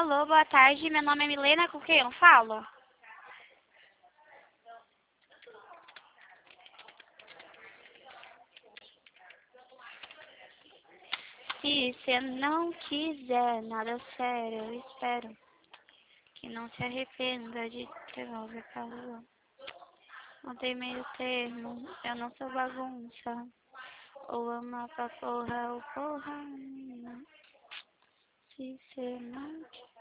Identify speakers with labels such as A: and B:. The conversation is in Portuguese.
A: Alô, boa tarde. Meu nome é Milena, com quem eu falo? Se você não quiser nada sério, eu espero que não se arrependa de ter voltado. Não tem meio termo, eu não sou bagunça. Ou ama pra porra ou porra. Se você não